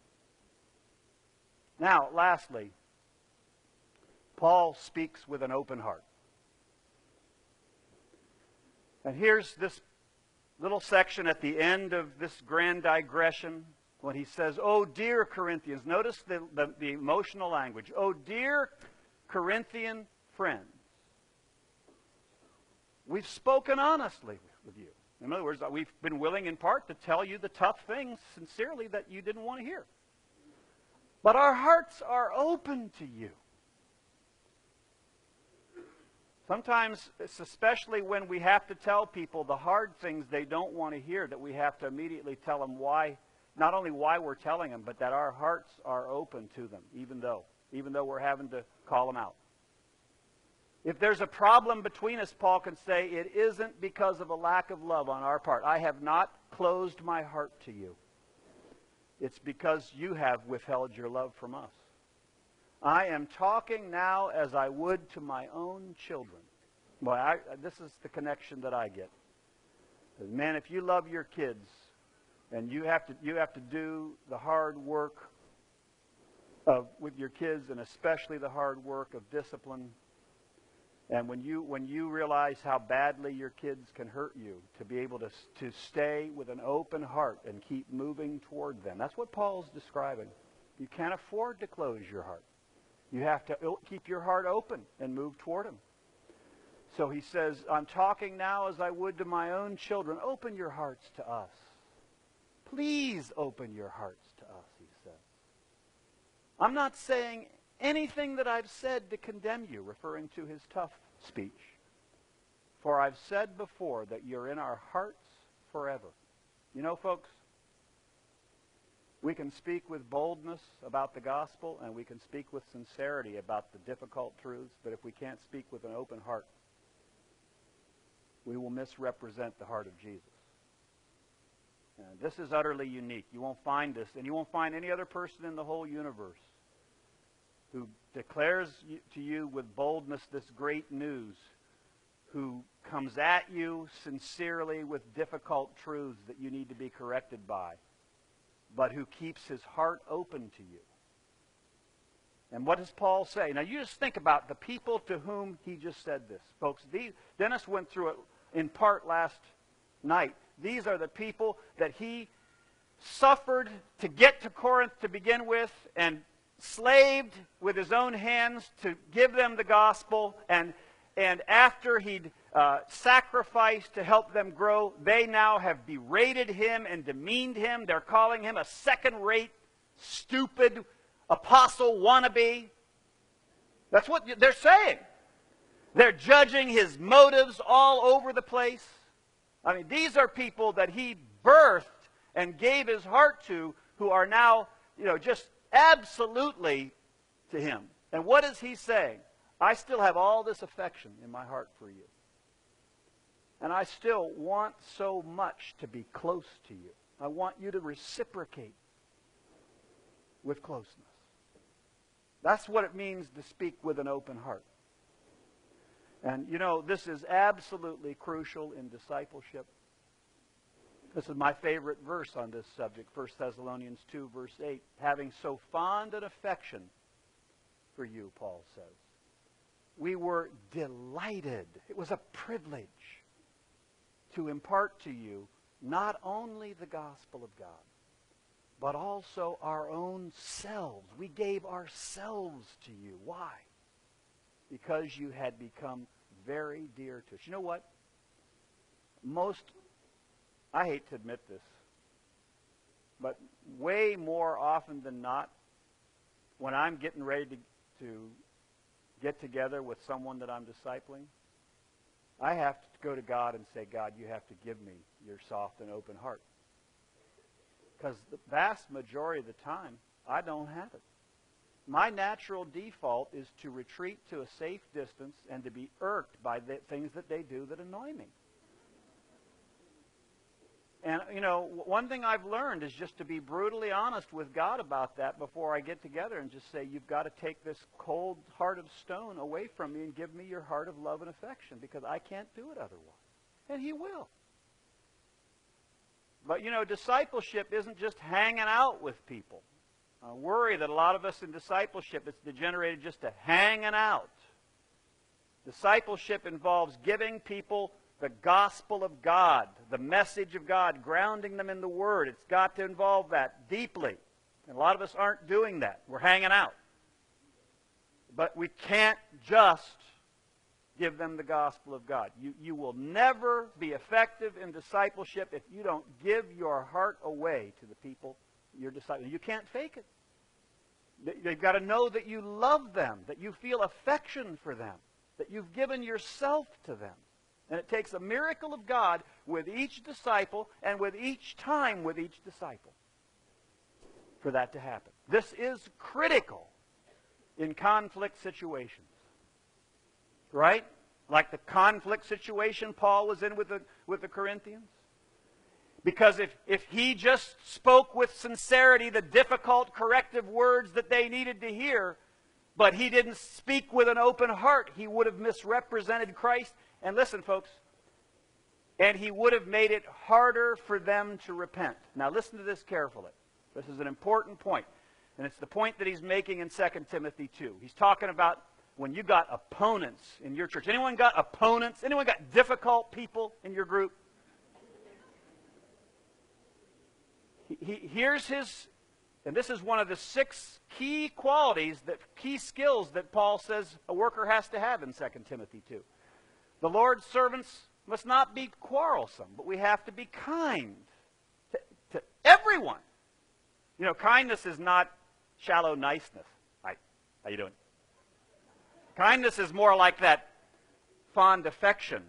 Speaker 2: Now, lastly, Paul speaks with an open heart. And here's this little section at the end of this grand digression when he says, oh, dear Corinthians. Notice the, the, the emotional language. Oh, dear Corinthian friends. We've spoken honestly with you. In other words, we've been willing in part to tell you the tough things sincerely that you didn't want to hear. But our hearts are open to you. Sometimes, it's especially when we have to tell people the hard things they don't want to hear, that we have to immediately tell them why, not only why we're telling them, but that our hearts are open to them, even though, even though we're having to call them out. If there's a problem between us, Paul can say, it isn't because of a lack of love on our part. I have not closed my heart to you. It's because you have withheld your love from us. I am talking now as I would to my own children. Boy, I, this is the connection that I get. Man, if you love your kids and you have to, you have to do the hard work of with your kids, and especially the hard work of discipline. And when you when you realize how badly your kids can hurt you, to be able to to stay with an open heart and keep moving toward them. That's what Paul's describing. You can't afford to close your heart. You have to keep your heart open and move toward him. So he says, I'm talking now as I would to my own children. Open your hearts to us. Please open your hearts to us, he says. I'm not saying anything that I've said to condemn you, referring to his tough speech. For I've said before that you're in our hearts forever. You know, folks, we can speak with boldness about the gospel, and we can speak with sincerity about the difficult truths, but if we can't speak with an open heart, we will misrepresent the heart of Jesus. And this is utterly unique. You won't find this, and you won't find any other person in the whole universe who declares to you with boldness this great news, who comes at you sincerely with difficult truths that you need to be corrected by, but who keeps his heart open to you. And what does Paul say? Now, you just think about the people to whom he just said this. Folks, these, Dennis went through it in part last night. These are the people that he suffered to get to Corinth to begin with, and slaved with his own hands to give them the gospel, and and after he'd uh, sacrificed to help them grow, they now have berated him and demeaned him. They're calling him a second-rate, stupid apostle wannabe. That's what they're saying. They're judging his motives all over the place. I mean, these are people that he birthed and gave his heart to, who are now, you know, just absolutely to him. And what is he saying? I still have all this affection in my heart for you. And I still want so much to be close to you. I want you to reciprocate with closeness. That's what it means to speak with an open heart. And you know, this is absolutely crucial in discipleship. This is my favorite verse on this subject, First Thessalonians two, verse eight. Having so fond an affection for you, Paul says, we were delighted. It was a privilege to impart to you not only the gospel of God, but also our own selves. We gave ourselves to you. Why? Because you had become very dear to us. You know what? Most, I hate to admit this, but way more often than not, when I'm getting ready to, to get together with someone that I'm discipling, I have to go to God and say, God, you have to give me your soft and open heart. Because the vast majority of the time, I don't have it. My natural default is to retreat to a safe distance and to be irked by the things that they do that annoy me. And, you know, one thing I've learned is just to be brutally honest with God about that before I get together and just say, you've got to take this cold heart of stone away from me and give me your heart of love and affection, because I can't do it otherwise. And He will. But, you know, discipleship isn't just hanging out with people. I worry that a lot of us in discipleship, it's degenerated just to hanging out. Discipleship involves giving people the gospel of God, the message of God, grounding them in the Word. It's got to involve that deeply. And a lot of us aren't doing that. We're hanging out. But we can't just give them the gospel of God. You, you will never be effective in discipleship if you don't give your heart away to the people you're discipling. You can't fake it. You've got to know that you love them, that you feel affection for them, that you've given yourself to them. And it takes a miracle of God with each disciple and with each time with each disciple for that to happen. This is critical in conflict situations. Right? Like the conflict situation Paul was in with the, with the Corinthians. Because if, if he just spoke with sincerity the difficult corrective words that they needed to hear, but he didn't speak with an open heart, he would have misrepresented Christ. And listen, folks, and he would have made it harder for them to repent. Now listen to this carefully. This is an important point. And it's the point that he's making in Second Timothy two. He's talking about when you got opponents in your church. Anyone got opponents? Anyone got difficult people in your group? He, he, here's his, and this is one of the six key qualities, that key skills that Paul says a worker has to have in Second Timothy two. The Lord's servants must not be quarrelsome, but we have to be kind to, to everyone. You know, kindness is not shallow niceness. Hi, how you doing? Kindness is more like that fond affection.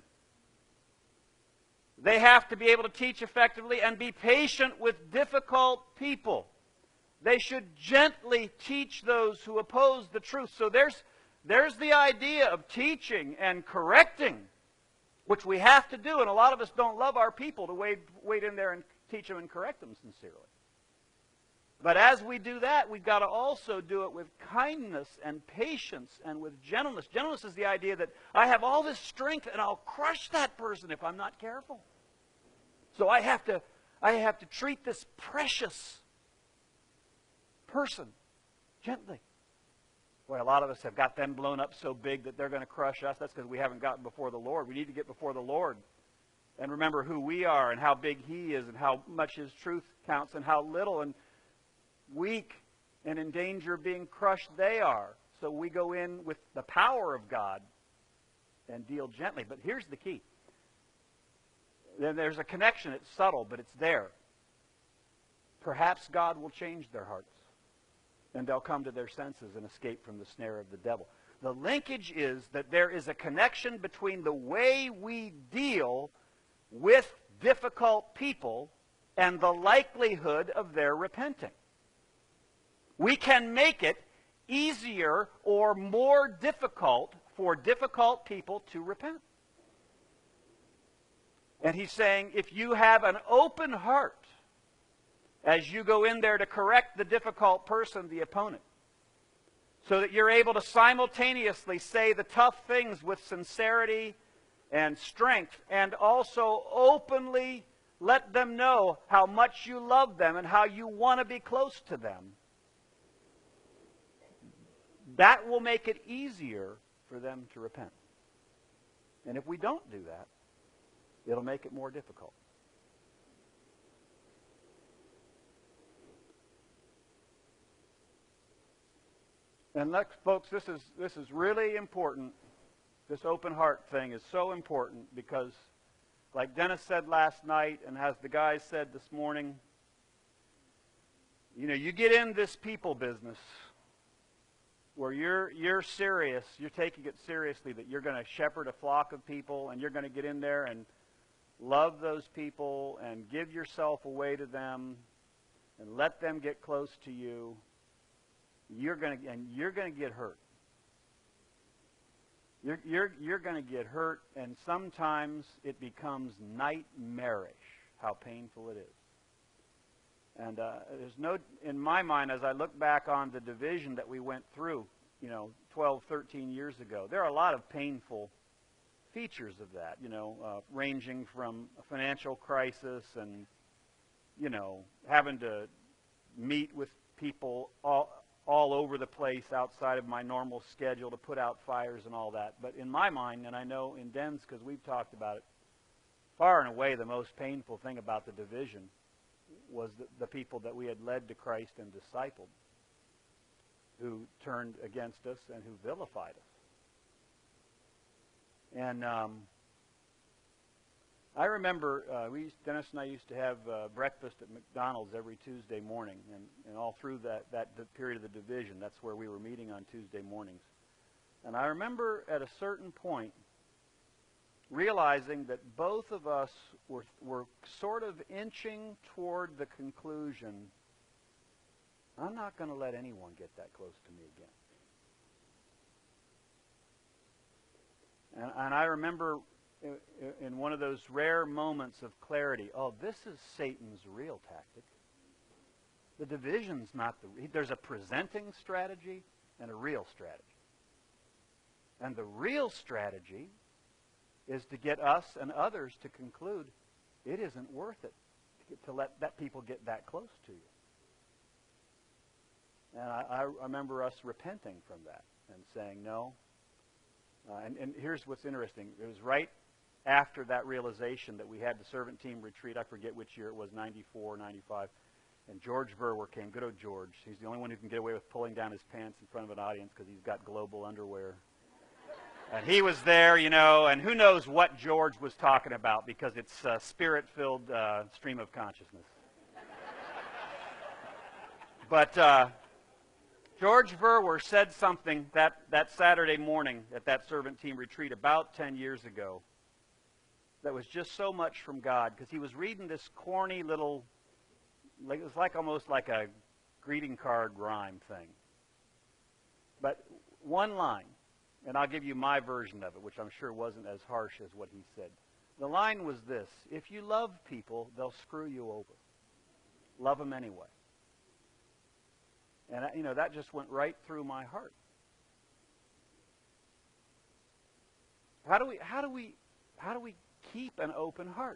Speaker 2: They have to be able to teach effectively and be patient with difficult people. They should gently teach those who oppose the truth. So there's, there's the idea of teaching and correcting, which we have to do. And a lot of us don't love our people to wade, wade in there and teach them and correct them sincerely. But as we do that, we've got to also do it with kindness and patience and with gentleness. Gentleness is the idea that I have all this strength and I'll crush that person if I'm not careful. So I have to, I have to treat this precious person gently. Boy, a lot of us have got them blown up so big that they're going to crush us. That's because we haven't gotten before the Lord. We need to get before the Lord and remember who we are and how big He is and how much His truth counts and how little and weak and in danger of being crushed they are. So we go in with the power of God and deal gently. But here's the key. There's a connection. It's subtle, but it's there. Perhaps God will change their hearts, and they'll come to their senses and escape from the snare of the devil. The linkage is that there is a connection between the way we deal with difficult people and the likelihood of their repenting. We can make it easier or more difficult for difficult people to repent. And he's saying, if you have an open heart as you go in there to correct the difficult person, the opponent, so that you're able to simultaneously say the tough things with sincerity and strength, and also openly let them know how much you love them and how you want to be close to them. That will make it easier for them to repent. And if we don't do that, it'll make it more difficult. And look, folks, this is this is really important. This open heart thing is so important because, like Dennis said last night, and as the guys said this morning, you know, you get in this people business where you're you're serious, you're taking it seriously that you're going to shepherd a flock of people, and you're going to get in there and love those people and give yourself away to them and let them get close to you. You're going to and you're going to get hurt. You're you're you're going to get hurt, and sometimes it becomes nightmarish how painful it is. And uh, there's no, in my mind, as I look back on the division that we went through, you know, twelve, thirteen years ago, there are a lot of painful features of that, you know, uh, ranging from a financial crisis and, you know, having to meet with people all, all over the place outside of my normal schedule to put out fires and all that. But in my mind, and I know in Den's because we've talked about it, far and away the most painful thing about the division was the, the people that we had led to Christ and discipled, who turned against us and who vilified us. And um, I remember uh, we used, Dennis and I used to have uh, breakfast at McDonald's every Tuesday morning, and, and all through that, that the period of the division, that's where we were meeting on Tuesday mornings. And I remember at a certain point realizing that both of us were, were sort of inching toward the conclusion, I'm not going to let anyone get that close to me again. And, and I remember in, in one of those rare moments of clarity, oh, this is Satan's real tactic. The division's not the... There's a presenting strategy and a real strategy. And the real strategy is to get us and others to conclude it isn't worth it to, get, to let that people get that close to you. And I, I remember us repenting from that and saying no. Uh, and, and here's what's interesting. It was right after that realization that we had the servant team retreat. I forget which year it was, ninety-four, ninety-five. And George Verwer came. Good old George. He's the only one who can get away with pulling down his pants in front of an audience because he's got global underwear. And he was there, you know, and who knows what George was talking about because it's a spirit-filled uh, stream of consciousness. But uh, George Verwer said something that, that Saturday morning at that servant team retreat about ten years ago that was just so much from God, because he was reading this corny little, like, it was like almost like a greeting card rhyme thing. But one line. And I'll give you my version of it, which I'm sure wasn't as harsh as what he said. The line was this: if you love people, they'll screw you over. Love them anyway. And, you know, that just went right through my heart. How do we, how do we, how do we keep an open heart?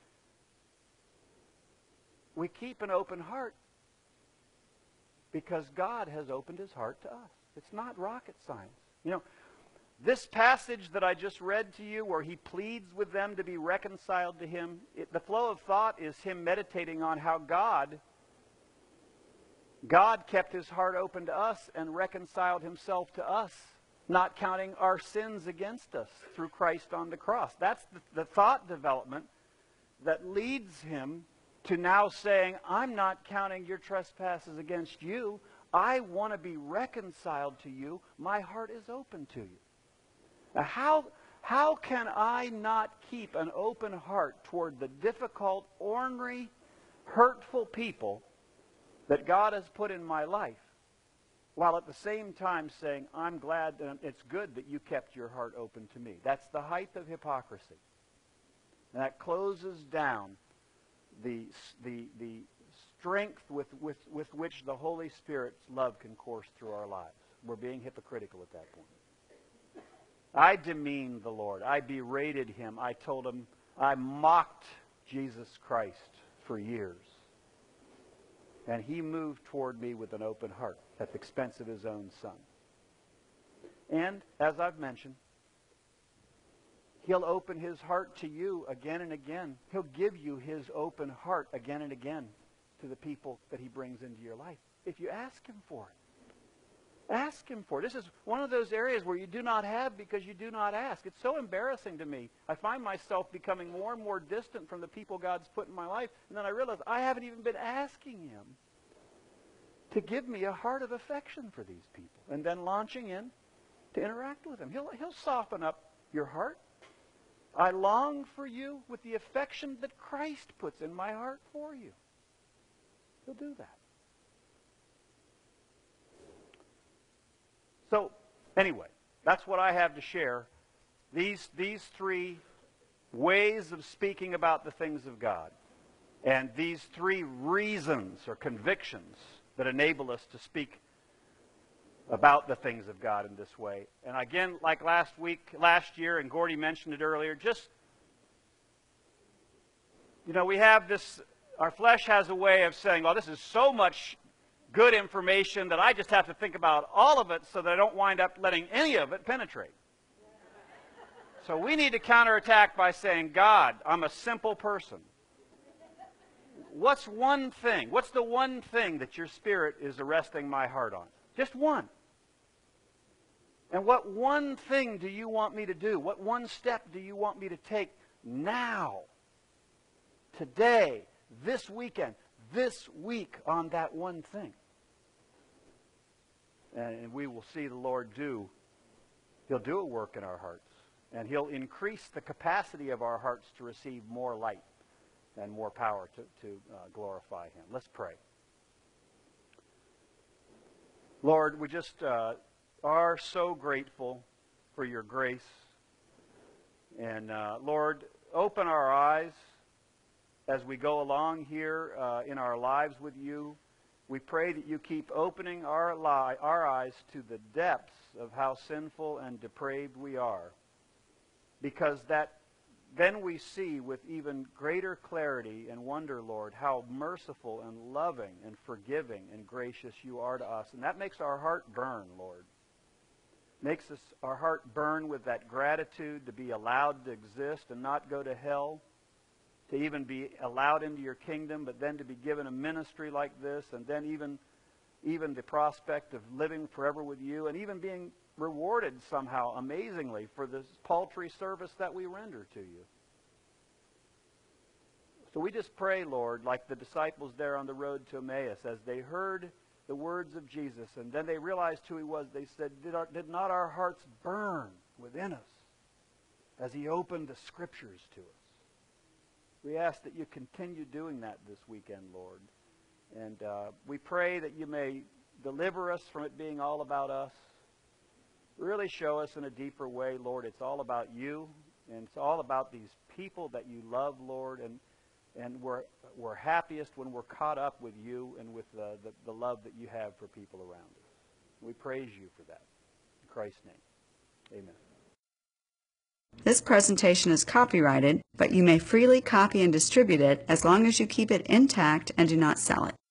Speaker 2: We keep an open heart because God has opened his heart to us. It's not rocket science. You know, this passage that I just read to you where he pleads with them to be reconciled to him, it, the flow of thought is him meditating on how God, God kept his heart open to us and reconciled himself to us, not counting our sins against us through Christ on the cross. That's the, the thought development that leads him to now saying, I'm not counting your trespasses against you. I want to be reconciled to you. My heart is open to you. Now, how, how can I not keep an open heart toward the difficult, ornery, hurtful people that God has put in my life, while at the same time saying, I'm glad that it's good that you kept your heart open to me? That's the height of hypocrisy. And that closes down the, the, the strength with, with, with which the Holy Spirit's love can course through our lives. We're being hypocritical at that point. I demeaned the Lord. I berated him. I told him I mocked Jesus Christ for years. And he moved toward me with an open heart at the expense of his own son. And, as I've mentioned, he'll open his heart to you again and again. He'll give you his open heart again and again to the people that he brings into your life, if you ask him for it. Ask him for it. This is one of those areas where you do not have because you do not ask. It's so embarrassing to me. I find myself becoming more and more distant from the people God's put in my life, and then I realize I haven't even been asking him to give me a heart of affection for these people, and then launching in to interact with him. He'll, he'll soften up your heart. I long for you with the affection that Christ puts in my heart for you. He'll do that. So, anyway, that's what I have to share. These, these three ways of speaking about the things of God, and these three reasons or convictions that enable us to speak about the things of God in this way. And again, like last week, last year, and Gordy mentioned it earlier, just, you know, we have this, our flesh has a way of saying, well, this is so much good information that I just have to think about all of it so that I don't wind up letting any of it penetrate. So we need to counterattack by saying, God, I'm a simple person. What's one thing? What's the one thing that your Spirit is arresting my heart on? Just one. And what one thing do you want me to do? What one step do you want me to take now, today, this weekend, this week on that one thing? And we will see the Lord do, he'll do a work in our hearts. And he'll increase the capacity of our hearts to receive more light and more power to, to uh, glorify him. Let's pray. Lord, we just uh, are so grateful for your grace. And uh, Lord, open our eyes as we go along here uh, in our lives with you. We pray that you keep opening our, li- our eyes to the depths of how sinful and depraved we are. Because that then we see with even greater clarity and wonder, Lord, how merciful and loving and forgiving and gracious you are to us. And that makes our heart burn, Lord. Makes us our heart burn with that gratitude to be allowed to exist and not go to hell, to even be allowed into your kingdom, but then to be given a ministry like this, and then even, even the prospect of living forever with you, and even being rewarded somehow amazingly for this paltry service that we render to you. So we just pray, Lord, like the disciples there on the road to Emmaus, as they heard the words of Jesus, and then they realized who he was, they said, did, our, did not our hearts burn within us as he opened the Scriptures to us? We ask that you continue doing that this weekend, Lord. And uh, we pray that you may deliver us from it being all about us. Really show us in a deeper way, Lord, it's all about you, and it's all about these people that you love, Lord, and and we're we're happiest when we're caught up with you and with the, the, the love that you have for people around us. We praise you for that. In Christ's name, amen.
Speaker 1: This presentation is copyrighted, but you may freely copy and distribute it as long as you keep it intact and do not sell it.